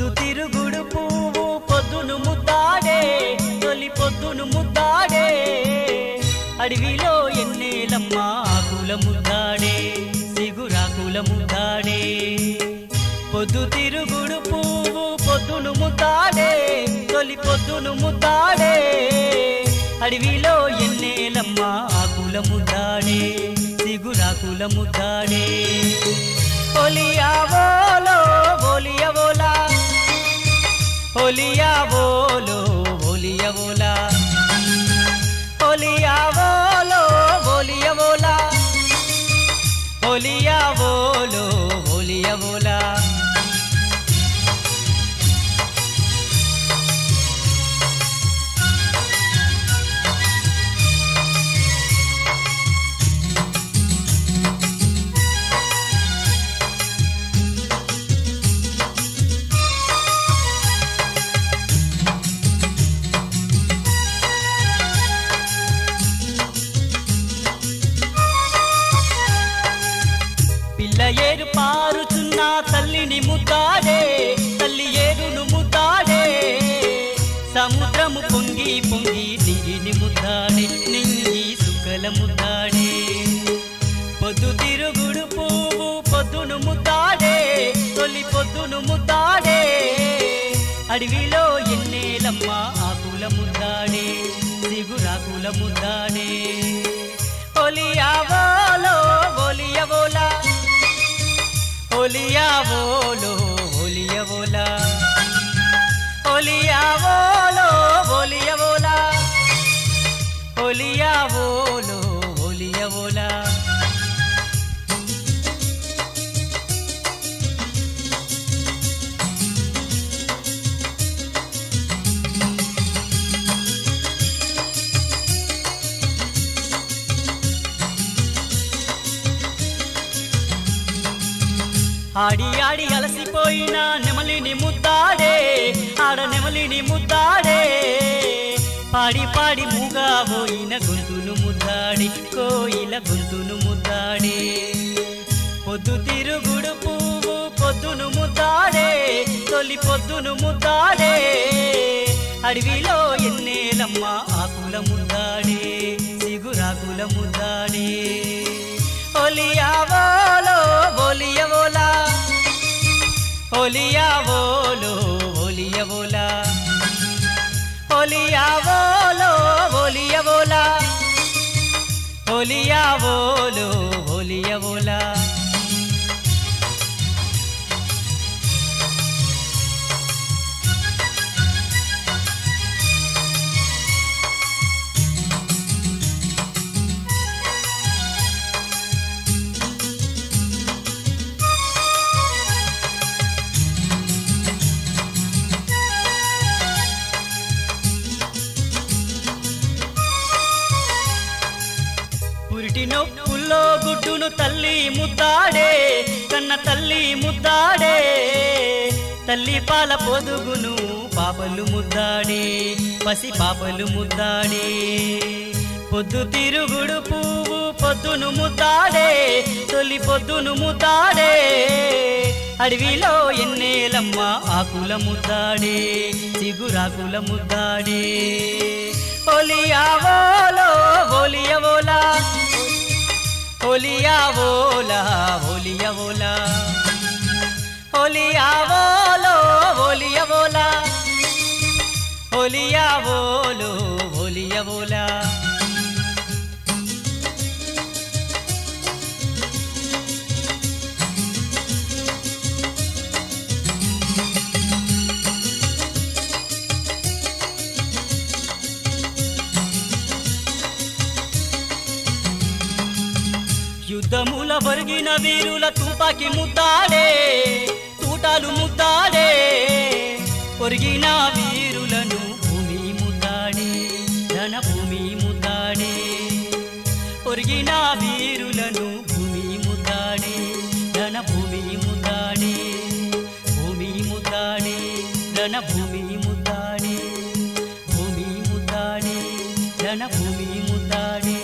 పొద్దుతిరుగుడు పువ్వు పొద్దును ముద్దాడే తొలి పొద్దును ముద్దాడే అడవిలో ఎన్నేలమ్మ ఆకుల ముద్దాడే సిగురాకుల ముద్దాడే పొద్దుతిరుగుడు పువ్వు పొద్దును ముద్దాడే తొలి పొద్దును ముద్దాడే అడవిలో ఎన్నేలమ్మ ఆకుల ముద్దాడే సిగురాకుల ముద్దాడే ఒలియావోలో ఒలియవోలా ఒలియావోలో ఒలియవోలా ఒలియావోలో ఒలియవోలా ఒలియావోలో ఒలియవోలా పిల్ల ఏరు పారుచున్న తల్లిని ముద్దాడే తల్లి ఏరును ముద్దాడే సముద్రము పొంగి పొంగి నీటిని ముద్దాడే నింగి సుక్కల ముద్దాడే పొద్దుతిరుగుడు పువ్వు పొద్దును ముద్దాడే తొలి పొద్దును ముద్దాడే అడవిలో ఎన్నేలమ్మ ఆకుల ముద్దాడే సిగురాకుల ముద్దాడే ఒలియావోలో ఒలియవోలా ఒలియావోలో ఒలియవోలా ఒలియావోలో ఒలియవోలా ఒలియావోలో ఒలియవోలా ఆడి ఆడి అలసిపోయిన నెమలిని ముద్దాడే ఆడ నెమలిని ముద్దాడే పాడి పాడి మూగా పోయిన గొంతును ముద్దాడి కోయిల గొంతును ముద్దాడే పొద్దుతిరుగుడు పువ్వు పొద్దును ముద్దాడే తొలి పొద్దును ముద్దాడే అడవిలో ఎన్నేలమ్మ ఆకుల ముద్దాడే సిగురాకుల ముద్దాడే ఒలియావోలో ఒలియవోలా ఒలియావోలో ఒలియవోలా ఒలియావోలో ఒలియవోలా ఒలియావోలో ఒలియవోలా పురిటి నొప్పుల్లో గుడ్డును తల్లి ముద్దాడే కన్న తల్లి ముద్దాడే తల్లి పాల పొదుగును పాపలు ముద్దాడే పసి పాపలు ముద్దాడే పొద్దుతిరుగుడు పువ్వు పొద్దును ముద్దాడే తొలి పొద్దును ముద్దాడే అడవిలో ఎన్నేలమ్మ ఆకుల ముద్దాడే సిగురాకుల ముద్దాడే ఒలియావోలో ఒలియవోలా ఒలియావోలా ఒలియవోలా ఒలియావోలో ఒలియవోలా ఒలియావోలో ఒలియవోలా యుద్ధముల ఒరిగిన వీరుల తుపాకి ముద్దాడే తూటాలు ముద్దాడే ఒరిగిన వీరులను భూమి ముద్దాడే ధన భూమి ముద్దాడే ఒరిగిన వీరులను భూమి ముద్దాడే ధన భూమి ముద్దాడే భూమి ముద్దాడే ధన భూమి ముద్దాడే భూమి ముద్దాడే ధన భూమి ముద్దాడే